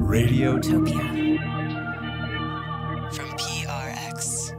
Radiotopia. From PRX.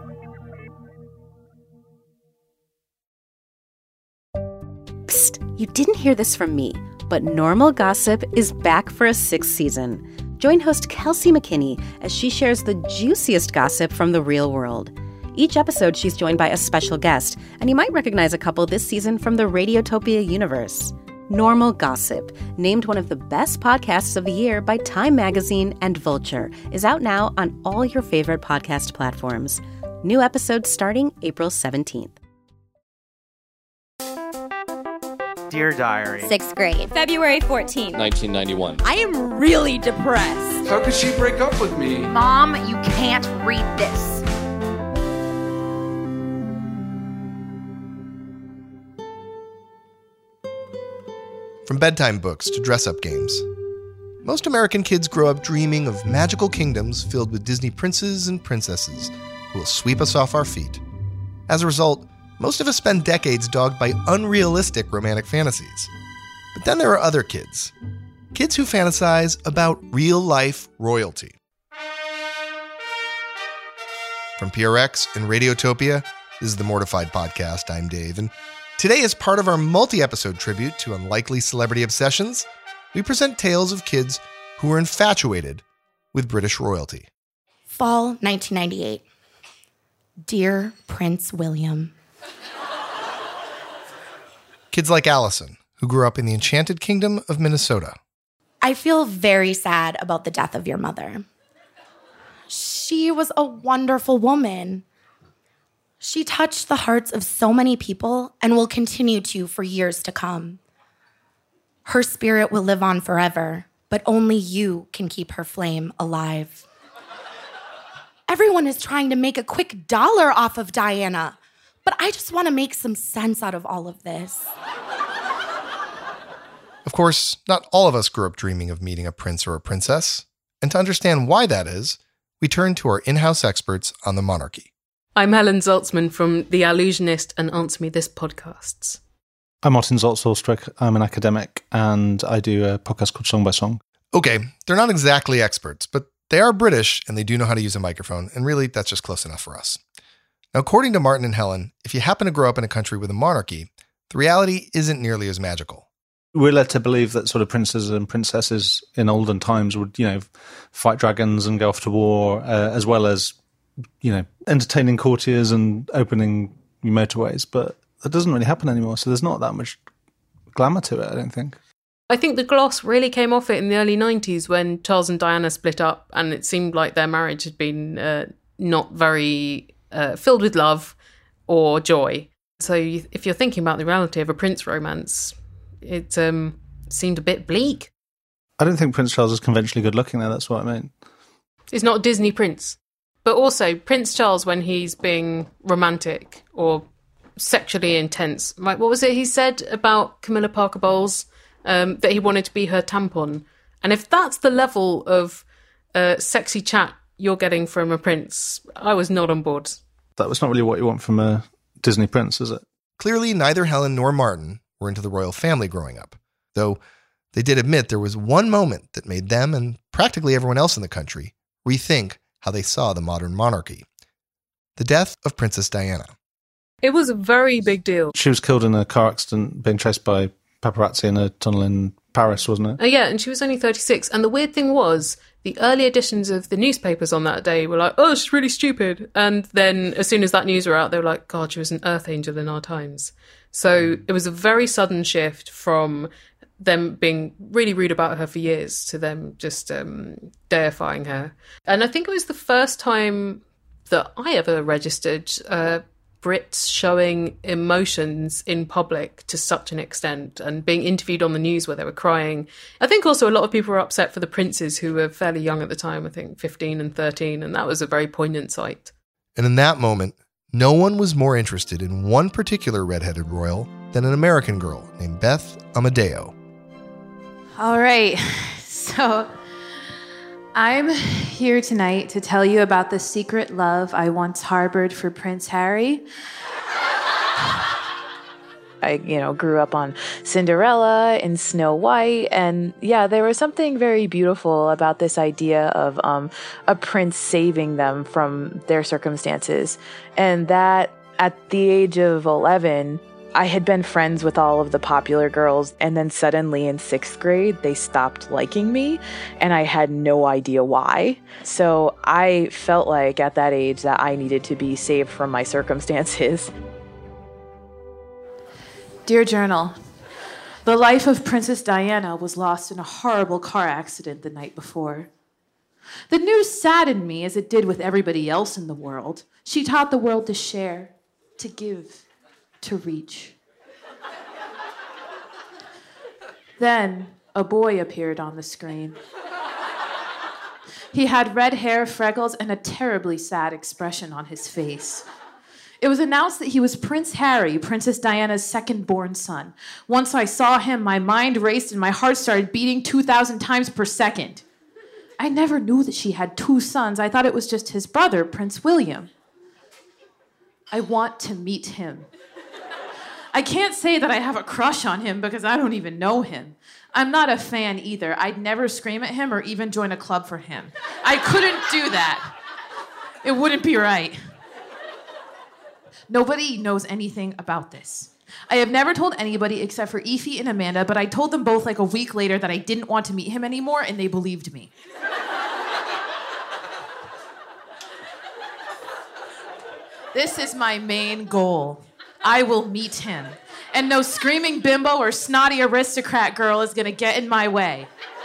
Psst, you didn't hear this from me, but Normal Gossip is back for a 6th season. Join host Kelsey McKinney as she shares the juiciest gossip from the real world. Each episode, she's joined by a special guest, and you might recognize a couple this season from the Radiotopia universe. Normal Gossip, named one of the best podcasts of the year by Time Magazine and Vulture, is out now on all your favorite podcast platforms. New episodes starting April 17th. Dear Diary. 6th grade. February 14th. 1991. I am really depressed. How could she break up with me? Mom, you can't read this. From bedtime books to dress-up games, most American kids grow up dreaming of magical kingdoms filled with Disney princes and princesses who will sweep us off our feet. As a result, most of us spend decades dogged by unrealistic romantic fantasies. But then there are other kids. Kids who fantasize about real-life royalty. From PRX and Radiotopia, this is the Mortified Podcast. I'm Dave, and today, as part of our multi-episode tribute to unlikely celebrity obsessions, we present tales of kids who were infatuated with British royalty. Fall 1998. Dear Prince William. Kids like Allison, who grew up in the Enchanted Kingdom of Minnesota. I feel very sad about the death of your mother. She was a wonderful woman. She touched the hearts of so many people and will continue to for years to come. Her spirit will live on forever, but only you can keep her flame alive. Everyone is trying to make a quick dollar off of Diana, but I just want to make some sense out of all of this. Of course, not all of us grew up dreaming of meeting a prince or a princess, and to understand why that is, we turn to our in-house experts on the monarchy. I'm Helen Zaltzman from The Allusionist and Answer Me This podcasts. I'm Martin Zaltzman. I'm an academic, and I do a podcast called Song by Song. Okay, they're not exactly experts, but they are British, and they do know how to use a microphone, and really, that's just close enough for us. Now, according to Martin and Helen, if you happen to grow up in a country with a monarchy, the reality isn't nearly as magical. We're led to believe that sort of princes and princesses in olden times would, fight dragons and go off to war, as well as, entertaining courtiers and opening motorways. But that doesn't really happen anymore, so there's not that much glamour to it, I don't think. I think the gloss really came off it in the early 90s when Charles and Diana split up, and it seemed like their marriage had been not very filled with love or joy. So if you're thinking about the reality of a prince romance, it seemed a bit bleak. I don't think Prince Charles is conventionally good looking, though. That's what I mean. He's not a Disney prince. But also, Prince Charles, when he's being romantic or sexually intense, like what was it he said about Camilla Parker Bowles? That he wanted to be her tampon. And if that's the level of sexy chat you're getting from a prince, I was not on board. That was not really what you want from a Disney prince, is it? Clearly, neither Helen nor Martin were into the royal family growing up, though they did admit there was one moment that made them and practically everyone else in the country rethink how they saw the modern monarchy. The death of Princess Diana. It was a very big deal. She was killed in a car accident being chased by paparazzi in a tunnel in Paris, wasn't it? Yeah, and she was only 36. And the weird thing was, the early editions of the newspapers on that day were like, oh, she's really stupid. And then as soon as that news were out, they were like, God, she was an earth angel in our times. So it was a very sudden shift from them being really rude about her for years to them just deifying her. And I think it was the first time that I ever registered Brits showing emotions in public to such an extent and being interviewed on the news where they were crying. I think also a lot of people were upset for the princes who were fairly young at the time, I think 15 and 13, and that was a very poignant sight. And in that moment, no one was more interested in one particular redheaded royal than an American girl named Beth Amadeo. All right, so I'm here tonight to tell you about the secret love I once harbored for Prince Harry. I, grew up on Cinderella and Snow White. And yeah, there was something very beautiful about this idea of a prince saving them from their circumstances. And that at the age of 11, I had been friends with all of the popular girls. And then suddenly in 6th grade, they stopped liking me. And I had no idea why. So I felt like at that age that I needed to be saved from my circumstances. Dear Journal, the life of Princess Diana was lost in a horrible car accident the night before. The news saddened me as it did with everybody else in the world. She taught the world to share, to give, to reach. Then a boy appeared on the screen. He had red hair, freckles, and a terribly sad expression on his face. It was announced that he was Prince Harry, Princess Diana's second-born son. Once I saw him, my mind raced and my heart started beating 2,000 times per second. I never knew that she had 2 sons. I thought it was just his brother, Prince William. I want to meet him. I can't say that I have a crush on him because I don't even know him. I'm not a fan either. I'd never scream at him or even join a club for him. I couldn't do that. It wouldn't be right. Nobody knows anything about this. I have never told anybody except for Effie and Amanda, but I told them both like a week later that I didn't want to meet him anymore, and they believed me. This is my main goal. I will meet him. And no screaming bimbo or snotty aristocrat girl is gonna get in my way.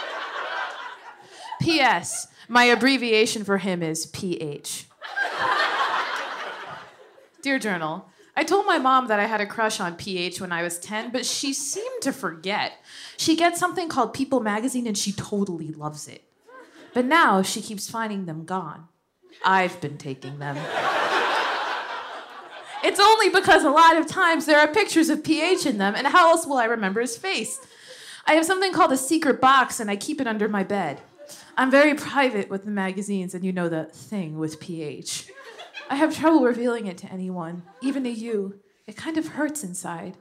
P.S. My abbreviation for him is PH. Dear Journal, I told my mom that I had a crush on PH when I was 10, but she seemed to forget. She gets something called People magazine and she totally loves it. But now she keeps finding them gone. I've been taking them. It's only because a lot of times there are pictures of PH in them, and how else will I remember his face? I have something called a secret box, and I keep it under my bed. I'm very private with the magazines, and the thing with PH. I have trouble revealing it to anyone, even to you. It kind of hurts inside.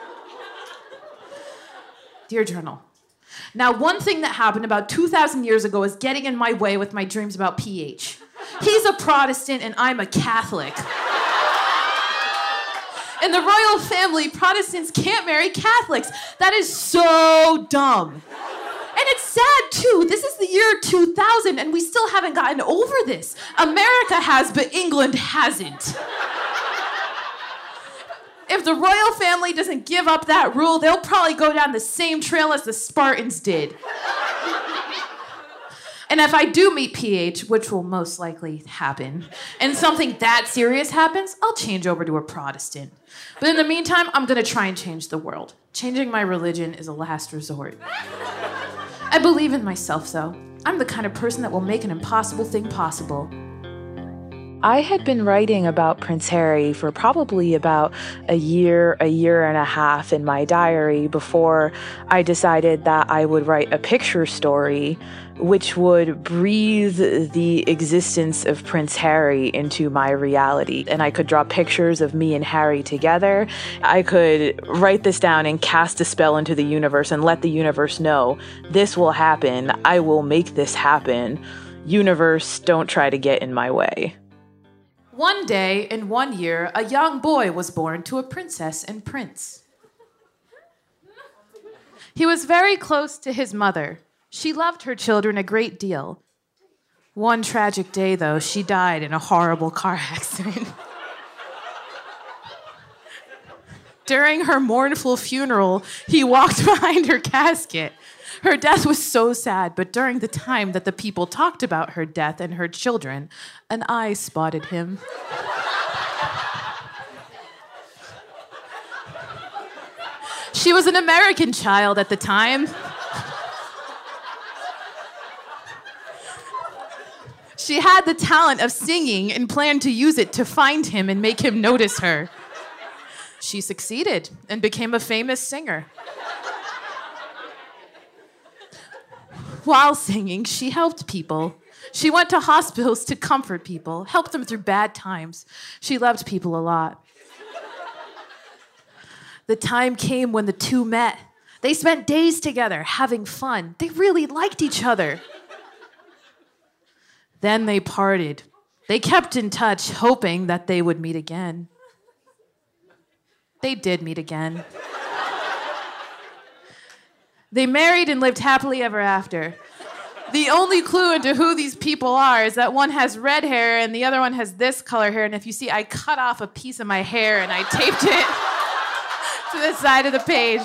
Dear Journal, now one thing that happened about 2,000 years ago is getting in my way with my dreams about PH. He's a Protestant and I'm a Catholic. In the royal family, Protestants can't marry Catholics. That is so dumb. And it's sad, too. This is the year 2000, and we still haven't gotten over this. America has, but England hasn't. If the royal family doesn't give up that rule, they'll probably go down the same trail as the Spartans did. And if I do meet PH, which will most likely happen, and something that serious happens, I'll change over to a Protestant. But in the meantime, I'm gonna try and change the world. Changing my religion is a last resort. I believe in myself, though. I'm the kind of person that will make an impossible thing possible. I had been writing about Prince Harry for probably about a year and a half in my diary before I decided that I would write a picture story which would breathe the existence of Prince Harry into my reality. And I could draw pictures of me and Harry together. I could write this down and cast a spell into the universe and let the universe know, this will happen. I will make this happen. Universe, don't try to get in my way. One day, in 1 year, a young boy was born to a princess and prince. He was very close to his mother. She loved her children a great deal. One tragic day, though, she died in a horrible car accident. During her mournful funeral, he walked behind her casket. Her death was so sad, but during the time that the people talked about her death and her children, an eye spotted him. She was an American child at the time. She had the talent of singing and planned to use it to find him and make him notice her. She succeeded and became a famous singer. While singing, she helped people. She went to hospitals to comfort people, helped them through bad times. She loved people a lot. The time came when the two met. They spent days together, having fun. They really liked each other. Then they parted. They kept in touch, hoping that they would meet again. They did meet again. They married and lived happily ever after. The only clue into who these people are is that one has red hair and the other one has this color hair. And if you see, I cut off a piece of my hair and I taped it to the side of the page.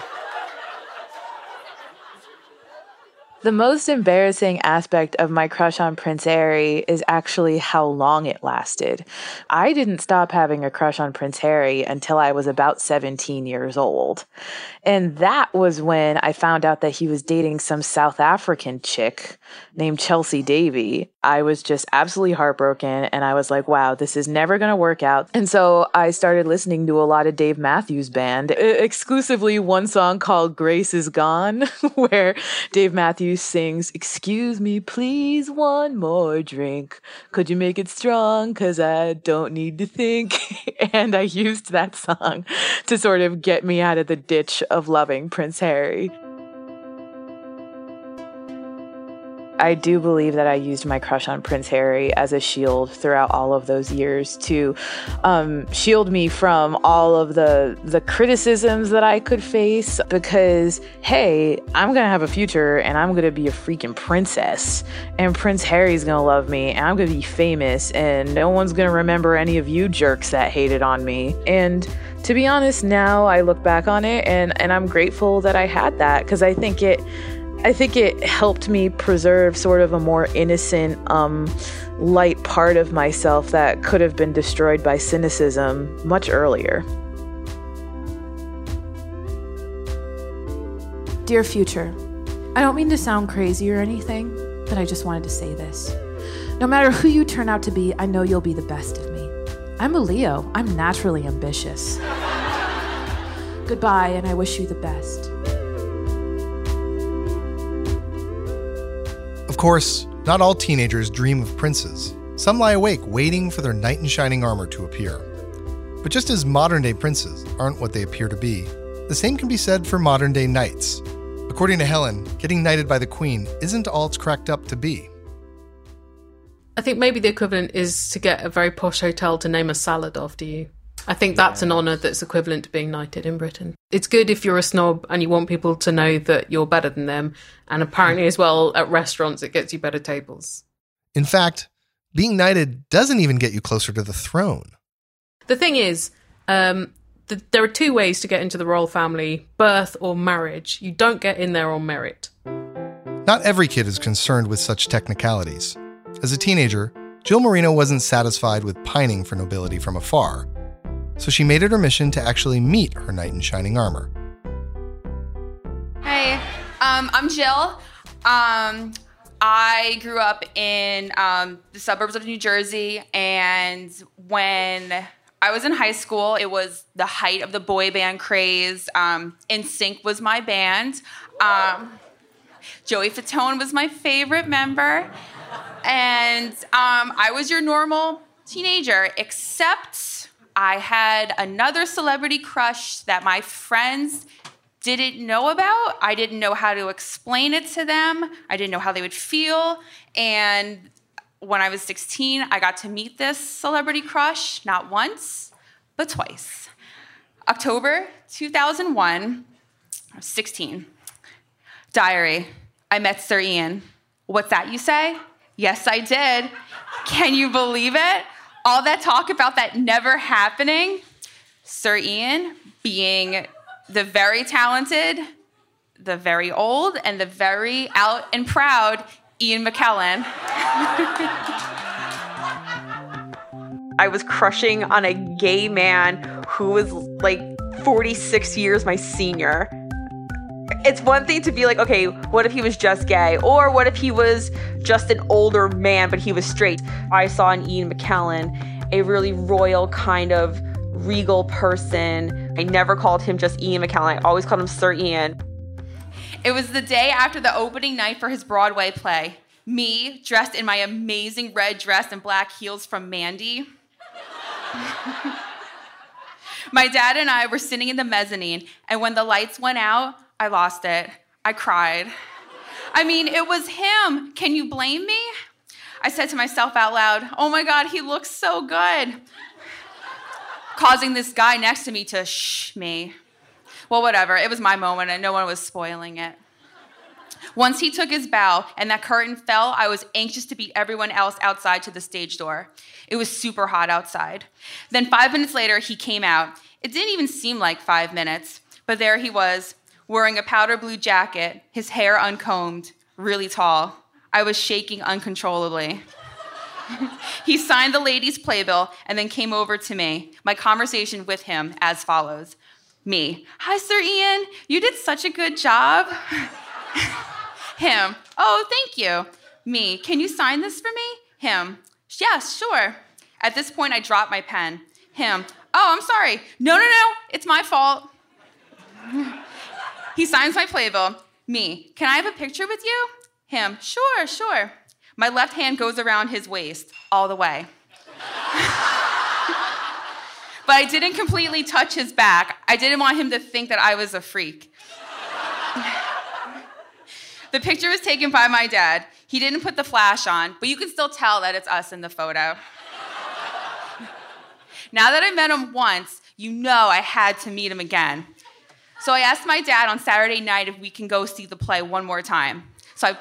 The most embarrassing aspect of my crush on Prince Harry is actually how long it lasted. I didn't stop having a crush on Prince Harry until I was about 17 years old. And that was when I found out that he was dating some South African chick named Chelsea Davy. I was just absolutely heartbroken and I was like, wow, this is never going to work out. And so I started listening to a lot of Dave Matthews Band, exclusively one song called Grace Is Gone, where Dave Matthews sings, "Excuse me, please, one more drink. Could you make it strong? 'Cause I don't need to think." And I used that song to sort of get me out of the ditch of loving Prince Harry. I do believe that I used my crush on Prince Harry as a shield throughout all of those years to shield me from all of the criticisms that I could face because, hey, I'm going to have a future and I'm going to be a freaking princess and Prince Harry's going to love me and I'm going to be famous and no one's going to remember any of you jerks that hated on me. And to be honest, now I look back on it and I'm grateful that I had that because I think it helped me preserve sort of a more innocent, light part of myself that could have been destroyed by cynicism much earlier. Dear future, I don't mean to sound crazy or anything, but I just wanted to say this. No matter who you turn out to be, I know you'll be the best of me. I'm a Leo. I'm naturally ambitious. Goodbye, and I wish you the best. Of course, not all teenagers dream of princes. Some lie awake waiting for their knight in shining armor to appear. But just as modern-day princes aren't what they appear to be, the same can be said for modern-day knights. According to Helen, getting knighted by the Queen isn't all it's cracked up to be. I think maybe the equivalent is to get a very posh hotel to name a salad after you. I think that's an honour that's equivalent to being knighted in Britain. It's good if you're a snob and you want people to know that you're better than them. And apparently as well, at restaurants, it gets you better tables. In fact, being knighted doesn't even get you closer to the throne. The thing is, there are two ways to get into the royal family, birth or marriage. You don't get in there on merit. Not every kid is concerned with such technicalities. As a teenager, Jill Marino wasn't satisfied with pining for nobility from afar. So she made it her mission to actually meet her knight in shining armor. Hey, I'm Jill. I grew up in the suburbs of New Jersey, and when I was in high school, it was the height of the boy band craze. NSYNC was my band. Joey Fatone was my favorite member. And I was your normal teenager, except I had another celebrity crush that my friends didn't know about. I didn't know how to explain it to them. I didn't know how they would feel. And when I was 16, I got to meet this celebrity crush, not once, but twice. October 2001, I was 16. Diary, I met Sir Ian. What's that, you say? Yes, I did. Can you believe it? All that talk about that never happening. Sir Ian being the very talented, the very old, and the very out and proud Ian McKellen. I was crushing on a gay man who was like 46 years my senior. It's one thing to be like, okay, what if he was just gay? Or what if he was just an older man, but he was straight? I saw in Ian McKellen a really royal kind of regal person. I never called him just Ian McKellen. I always called him Sir Ian. It was the day after the opening night for his Broadway play. Me, dressed in my amazing red dress and black heels from Mandy. My dad and I were sitting in the mezzanine, and when the lights went out, I lost it. I cried. I mean, it was him. Can you blame me? I said to myself out loud, oh my God, he looks so good. Causing this guy next to me to shh me. Well, whatever. It was my moment, and no one was spoiling it. Once he took his bow and that curtain fell, I was anxious to beat everyone else outside to the stage door. It was super hot outside. Then 5 minutes later, he came out. It didn't even seem like 5 minutes, but there he was, wearing a powder blue jacket, his hair uncombed, really tall. I was shaking uncontrollably. He signed the ladies' playbill and then came over to me. My conversation with him as follows. Me, hi, Sir Ian. You did such a good job. Him, oh, thank you. Me, can you sign this for me? Him, yes, sure. At this point, I dropped my pen. Him, oh, I'm sorry. No, it's my fault. He signs my playbill. Me, can I have a picture with you? Him, sure. My left hand goes around his waist all the way. But I didn't completely touch his back. I didn't want him to think that I was a freak. The picture was taken by my dad. He didn't put the flash on, but you can still tell that it's us in the photo. Now that I met him once, you know I had to meet him again. So I asked my dad on Saturday night if we can go see the play one more time. So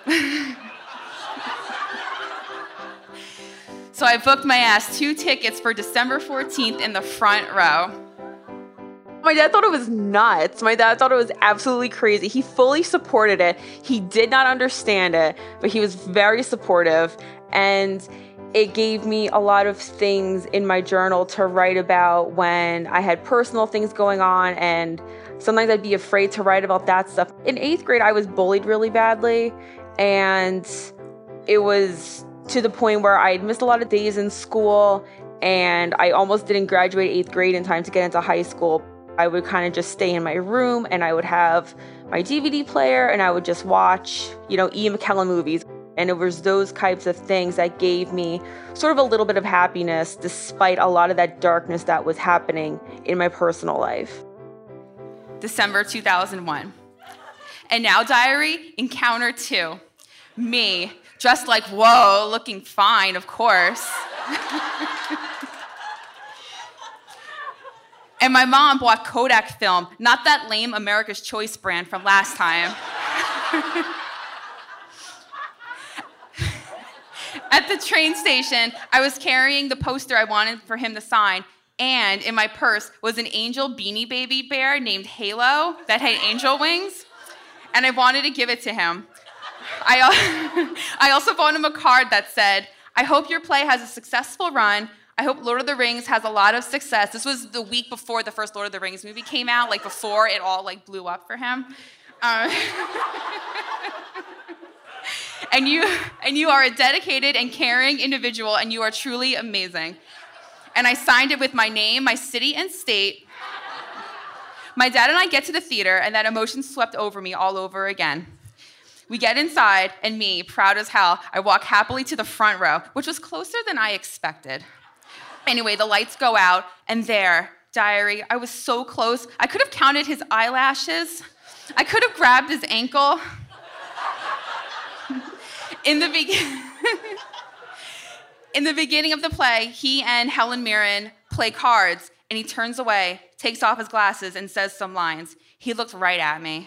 I booked my ass 2 tickets for December 14th in the front row. My dad thought it was nuts. My dad thought it was absolutely crazy. He fully supported it. He did not understand it, but he was very supportive. And it gave me a lot of things in my journal to write about when I had personal things going on. And sometimes I'd be afraid to write about that stuff. In 8th grade, I was bullied really badly. And it was to the point where I had missed a lot of days in school. And I almost didn't graduate 8th grade in time to get into high school. I would kind of just stay in my room and I would have my DVD player and I would just watch, Ian McKellen movies. And it was those types of things that gave me sort of a little bit of happiness despite a lot of that darkness that was happening in my personal life. December 2001. And now, diary, encounter 2. Me, dressed like, whoa, looking fine, of course. And my mom bought Kodak film, not that lame America's Choice brand from last time. At the train station, I was carrying the poster I wanted for him to sign, and in my purse was an angel Beanie Baby bear named Halo that had angel wings, and I wanted to give it to him. I also bought him a card that said, I hope your play has a successful run. I hope Lord of the Rings has a lot of success. This was the week before the first Lord of the Rings movie came out, before it all blew up for him. And you are a dedicated and caring individual, and you are truly amazing. And I signed it with my name, my city, and state. My dad and I get to the theater, and that emotion swept over me all over again. We get inside, and me, proud as hell, I walk happily to the front row, which was closer than I expected. Anyway, the lights go out, and there, diary, I was so close. I could have counted his eyelashes. I could have grabbed his ankle. In the beginning of the play, he and Helen Mirren play cards, and he turns away, takes off his glasses, and says some lines. He looked right at me.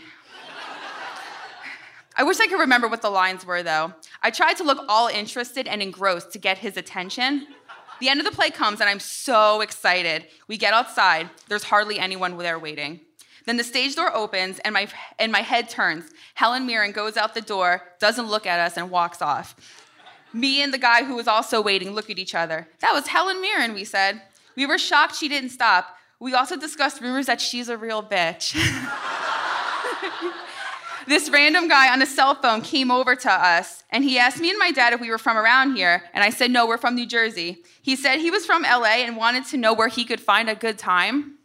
I wish I could remember what the lines were, though. I tried to look all interested and engrossed to get his attention. The end of the play comes, and I'm so excited. We get outside. There's hardly anyone there waiting. Then the stage door opens, and my head turns. Helen Mirren goes out the door, doesn't look at us, and walks off. Me and the guy who was also waiting look at each other. That was Helen Mirren, we said. We were shocked she didn't stop. We also discussed rumors that she's a real bitch. This random guy on a cell phone came over to us, and he asked me and my dad if we were from around here, and I said, no, we're from New Jersey. He said he was from LA and wanted to know where he could find a good time.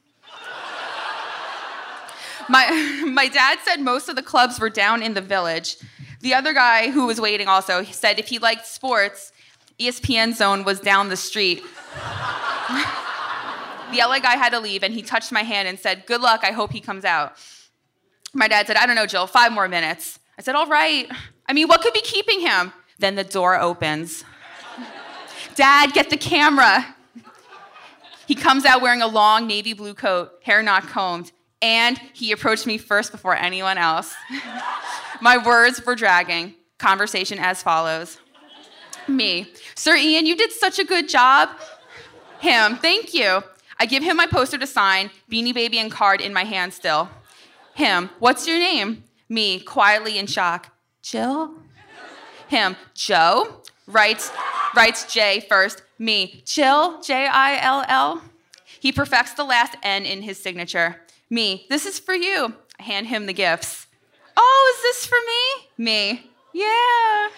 My dad said most of the clubs were down in the Village. The other guy who was waiting also said if he liked sports, ESPN Zone was down the street. The LA guy had to leave, and he touched my hand and said, "Good luck, I hope he comes out." My dad said, "I don't know, Jill, 5 more minutes." I said, "All right. I mean, what could be keeping him?" Then the door opens. "Dad, get the camera." He comes out wearing a long navy blue coat, hair not combed, and he approached me first before anyone else. My words were dragging. Conversation as follows. Me: "Sir Ian, you did such a good job." Him: "Thank you." I give him my poster to sign, Beanie Baby and card in my hand still. Him: "What's your name?" Me, quietly in shock: "Jill?" Him: "Joe?" Writes J first. Me: "Jill, Jill." He perfects the last N in his signature. Me: "This is for you." I hand him the gifts. "Oh, is this for me?" Me: "Yeah."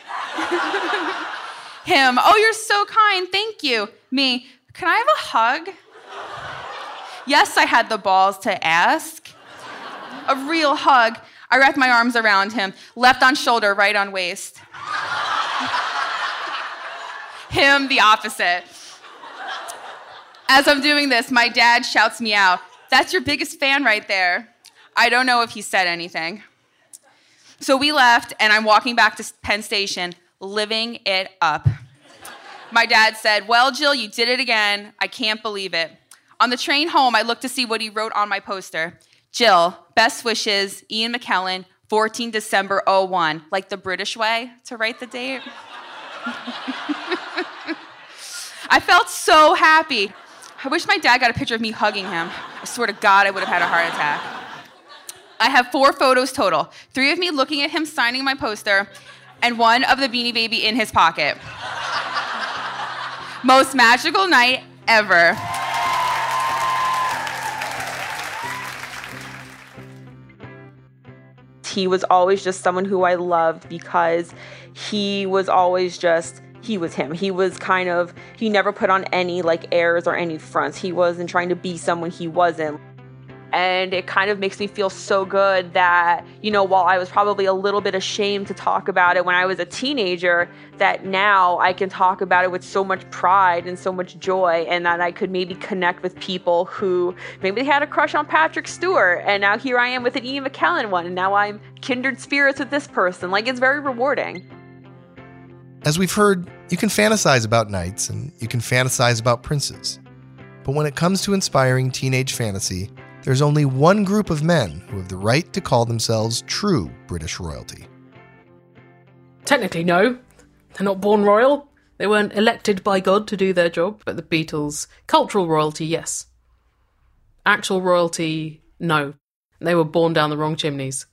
Him: "Oh, you're so kind, thank you." Me: "Can I have a hug?" Yes, I had the balls to ask. A real hug. I wrapped my arms around him, left on shoulder, right on waist. Him, the opposite. As I'm doing this, my dad shouts me out, "That's your biggest fan right there." I don't know if he said anything. So we left, and I'm walking back to Penn Station, living it up. My dad said, "Well, Jill, you did it again. I can't believe it." On the train home, I looked to see what he wrote on my poster. "Jill, best wishes, Ian McKellen, 14 December 01. Like the British way to write the date. I felt so happy. I wish my dad got a picture of me hugging him. I swear to God, I would have had a heart attack. I have 4 photos total. 3 of me looking at him signing my poster, and 1 of the Beanie Baby in his pocket. Most magical night ever. He was always just someone who I loved because he was always just, he was him. He was kind of, he never put on any airs or any fronts. He wasn't trying to be someone he wasn't. And it kind of makes me feel so good that, while I was probably a little bit ashamed to talk about it when I was a teenager, that now I can talk about it with so much pride and so much joy, and that I could maybe connect with people who maybe they had a crush on Patrick Stewart, and now here I am with an Ian McKellen one, and now I'm kindred spirits with this person. It's very rewarding. As we've heard, you can fantasize about knights and you can fantasize about princes. But when it comes to inspiring teenage fantasy, there's only one group of men who have the right to call themselves true British royalty. Technically, no. They're not born royal. They weren't elected by God to do their job. But the Beatles, cultural royalty, yes. Actual royalty, no. They were born down the wrong chimneys.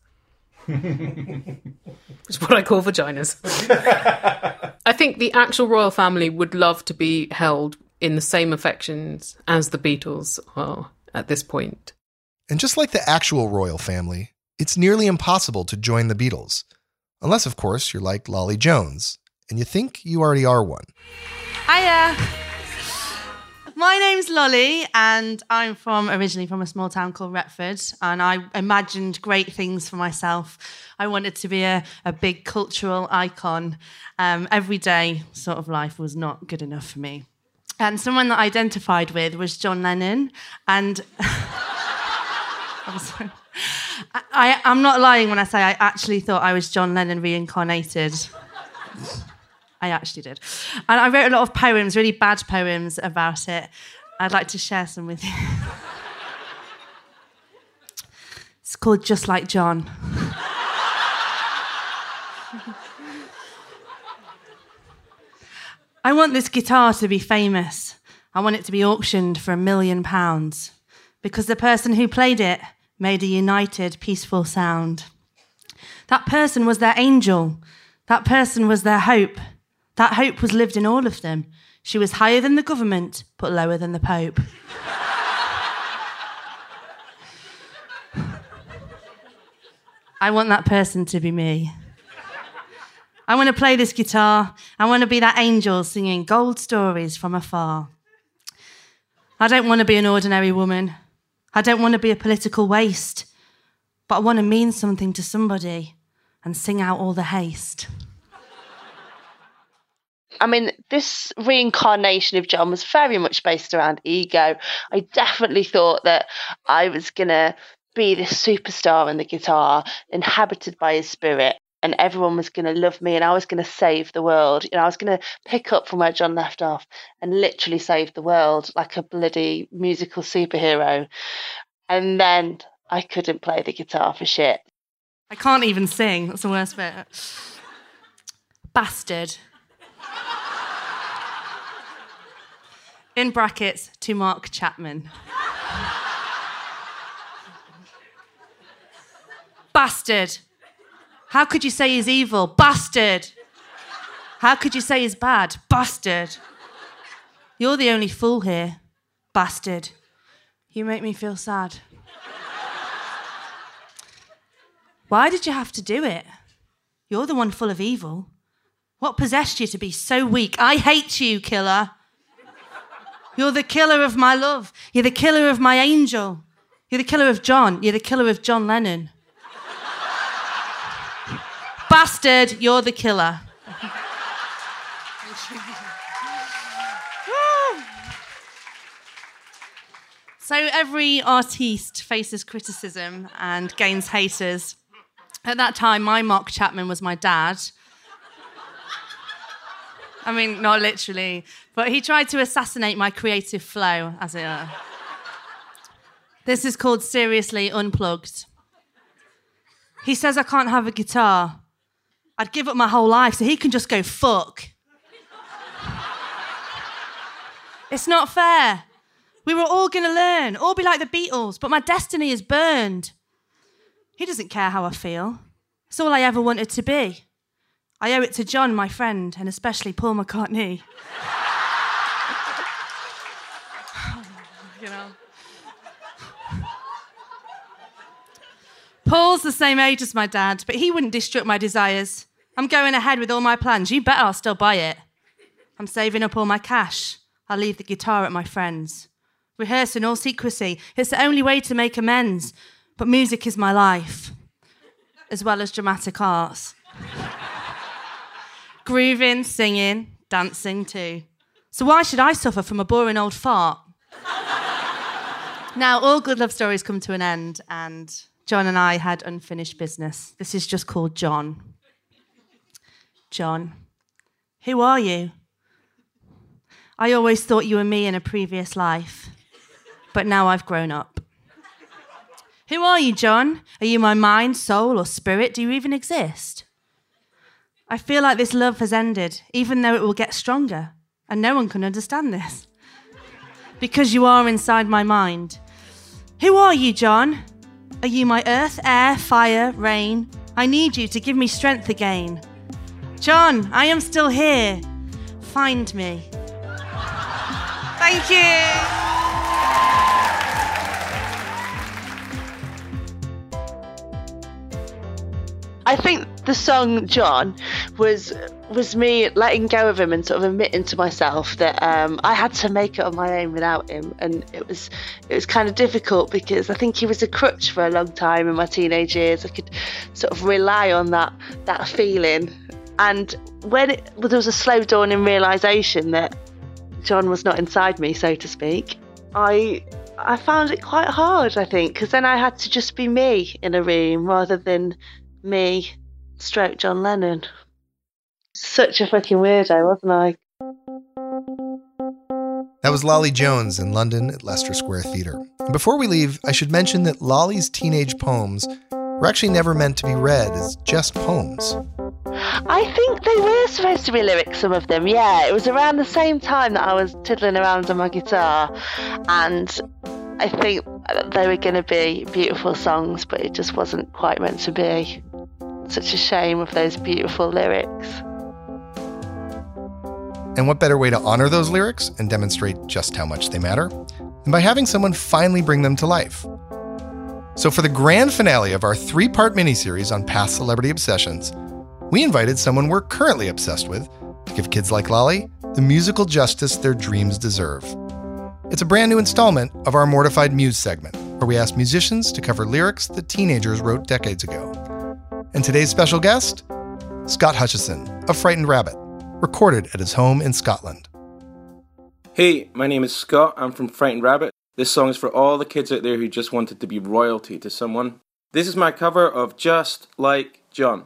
It's what I call vaginas. I think the actual royal family would love to be held in the same affections as the Beatles are at this point. And just like the actual royal family, it's nearly impossible to join the Beatles. Unless, of course, you're like Lolly Jones, and you think you already are one. Hiya! My name's Lolly, and I'm originally from a small town called Retford, and I imagined great things for myself. I wanted to be a big cultural icon. Everyday sort of life was not good enough for me. And someone that I identified with was John Lennon, and... I'm not lying when I say I actually thought I was John Lennon reincarnated. I actually did. And I wrote a lot of poems, really bad poems about it. I'd like to share some with you. It's called Just Like John. I want this guitar to be famous. I want it to be auctioned for £1 million. Because the person who played it made a united, peaceful sound. That person was their angel. That person was their hope. That hope was lived in all of them. She was higher than the government, but lower than the Pope. I want that person to be me. I want to play this guitar. I want to be that angel singing gold stories from afar. I don't want to be an ordinary woman. I don't want to be a political waste, but I want to mean something to somebody and sing out all the haste. I mean, this reincarnation of John was very much based around ego. I definitely thought that I was going to be this superstar on the guitar, inhabited by his spirit, and everyone was going to love me, and I was going to save the world. I was going to pick up from where John left off and literally save the world like a bloody musical superhero. And then I couldn't play the guitar for shit. I can't even sing. That's the worst bit. Bastard. In brackets, to Mark Chapman. Bastard. How could you say he's evil? Bastard. How could you say he's bad? Bastard. You're the only fool here. Bastard. You make me feel sad. Why did you have to do it? You're the one full of evil. What possessed you to be so weak? I hate you, killer. You're the killer of my love. You're the killer of my angel. You're the killer of John. You're the killer of John Lennon. Bastard, you're the killer. So every artiste faces criticism and gains haters. At that time, my Mark Chapman was my dad. I mean, not literally, but he tried to assassinate my creative flow, as it were. This is called Seriously Unplugged. He says I can't have a guitar. I'd give up my whole life so he can just go fuck. It's not fair. We were all going to learn, all be like the Beatles, but my destiny is burned. He doesn't care how I feel. It's all I ever wanted to be. I owe it to John, my friend, and especially Paul McCartney. Paul's the same age as my dad, but he wouldn't destruct my desires. I'm going ahead with all my plans. You bet I'll still buy it. I'm saving up all my cash. I'll leave the guitar at my friend's. Rehearse in all secrecy. It's the only way to make amends. But music is my life, as well as dramatic arts. Grooving, singing, dancing too. So why should I suffer from a boring old fart? Now, all good love stories come to an end, and John and I had unfinished business. This is just called John. John, who are you? I always thought you were me in a previous life, but now I've grown up. Who are you, John? Are you my mind, soul, or spirit? Do you even exist? I feel like this love has ended, even though it will get stronger, and no one can understand this. Because you are inside my mind. Who are you, John? Are you my earth, air, fire, rain? I need you to give me strength again. John, I am still here. Find me. Thank you. I think the song John was me letting go of him and sort of admitting to myself that I had to make it on my own without him, and it was kind of difficult because I think he was a crutch for a long time in my teenage years. I could sort of rely on that feeling, and when there was a slow dawning realisation that John was not inside me, so to speak, I found it quite hard, I think, because then I had to just be me in a room rather than me stroke John Lennon. Such a fucking weirdo, wasn't I? That was Lolly Jones in London at Leicester Square Theatre. And before we leave, I should mention that Lolly's teenage poems were actually never meant to be read as just poems. I think they were supposed to be lyrics, some of them, yeah. It was around the same time that I was tiddling around on my guitar, and I think they were going to be beautiful songs, but it just wasn't quite meant to be. Such a shame of those beautiful lyrics. And what better way to honor those lyrics and demonstrate just how much they matter than by having someone finally bring them to life. So for the grand finale of our 3-part miniseries on past celebrity obsessions, we invited someone we're currently obsessed with to give kids like Lolly the musical justice their dreams deserve. It's a brand new installment of our Mortified Muse segment, where we ask musicians to cover lyrics that teenagers wrote decades ago. And today's special guest, Scott Hutchison of Frightened Rabbit. recorded at his home in Scotland. Hey, my name is Scott. I'm from Frightened Rabbit. This song is for all the kids out there who just wanted to be royalty to someone. This is my cover of Just Like John.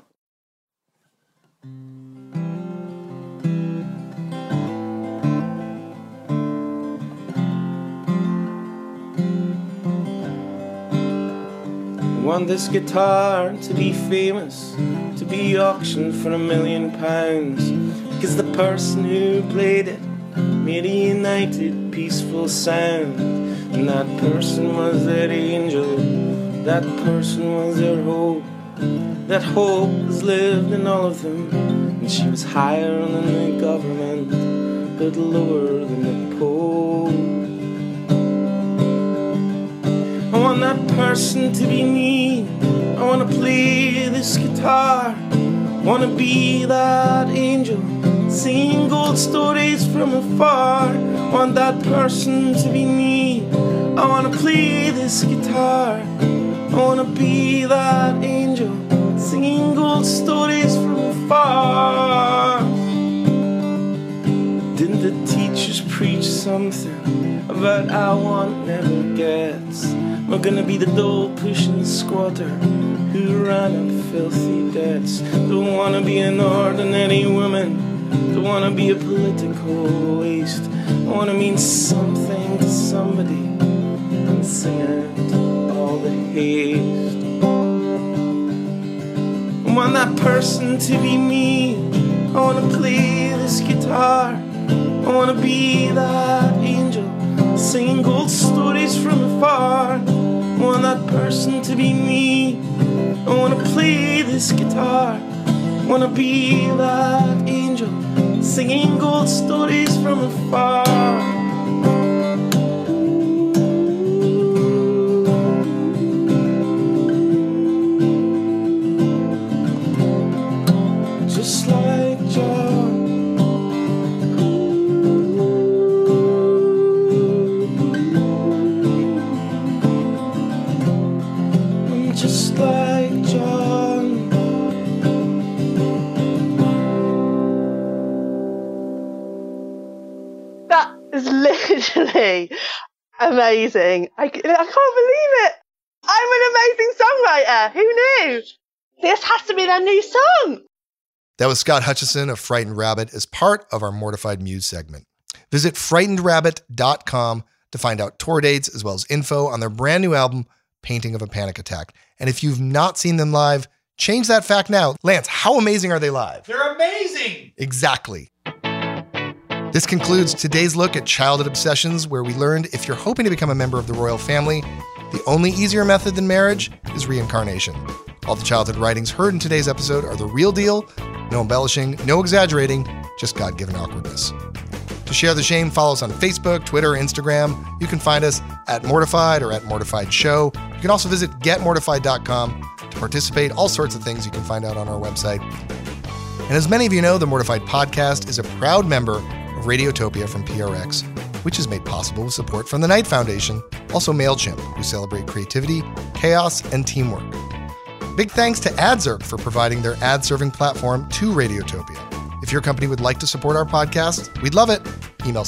I want this guitar to be famous, to be auctioned for £1 million, because the person who played it made a united, peaceful sound, and that person was their angel, that person was their hope, that hope has lived in all of them, and she was higher than the government, but lower than the Pope. I want that person to be me. I want to play this guitar. I want to be that angel, singing gold stories from afar. I want that person to be me. I want to play this guitar. I want to be that angel, singing gold stories from afar. Didn't the teachers preach something about I want never gets? We're gonna be the dole-pushing squatter who ran up filthy debts. Don't wanna be an ordinary woman, don't wanna be a political waste. I wanna mean something to somebody and sing out all the haste. I want that person to be me. I wanna play this guitar. I wanna be that angel, singing gold stories from afar. I want that person to be me. I wanna play this guitar. I wanna be that angel, singing gold stories from afar. Just like John. Just like John. That is literally amazing. I can't believe it. I'm an amazing songwriter. Who knew? This has to be their new song. That was Scott Hutchison of Frightened Rabbit as part of our Mortified Muse segment. Visit frightenedrabbit.com to find out tour dates as well as info on their brand new album, Painting of a Panic Attack. And if you've not seen them live, change that fact now. Lance, how amazing are they live? They're amazing! Exactly. This concludes today's look at childhood obsessions, where we learned if you're hoping to become a member of the royal family, the only easier method than marriage is reincarnation. All the childhood writings heard in today's episode are the real deal, no embellishing, no exaggerating, just God-given awkwardness. To share the shame, follow us on Facebook, Twitter, Instagram. You can find us at Mortified or at Mortified Show. You can also visit getmortified.com to participate. All sorts of things you can find out on our website. And as many of you know, the Mortified Podcast is a proud member of Radiotopia from PRX, which is made possible with support from the Knight Foundation, also MailChimp, who celebrate creativity, chaos, and teamwork. Big thanks to AdZerk for providing their ad-serving platform to Radiotopia. If your company would like to support our podcast, we'd love it. Email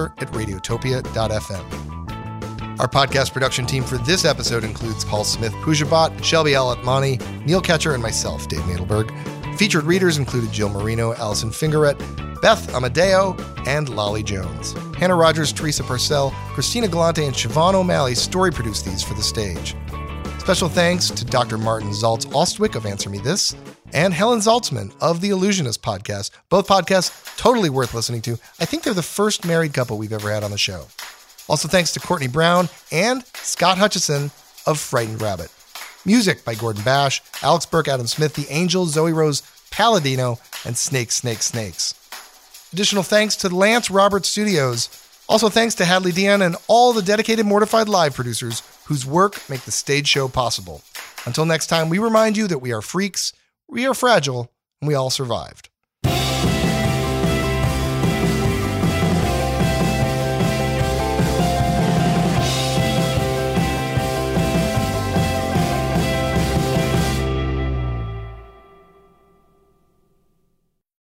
sponsor@radiotopia.fm. Our podcast production team for this episode includes Paul Smith-Pujabat, Shelby Al-Atmani, Neil Ketcher, and myself, Dave Nadelberg. Featured readers included Jill Marino, Allison Fingerett, Beth Amadeo, and Lolly Jones. Hannah Rogers, Teresa Purcell, Christina Galante, and Siobhan O'Malley story produced these for the stage. Special thanks to Dr. Martin Zaltz-Ostwick of Answer Me This and Helen Zaltzman of the Illusionist podcast. Both podcasts totally worth listening to. I think they're the first married couple we've ever had on the show. Also thanks to Courtney Brown and Scott Hutchison of Frightened Rabbit. Music by Gordon Bash, Alex Burke, Adam Smith, The Angels, Zoe Rose Palladino, and Snakes. Additional thanks to Lance Roberts Studios. Also thanks to Hadley Dion and all the dedicated Mortified Live producers whose work make the stage show possible. Until next time, we remind you that we are freaks, we are fragile, and we all survived.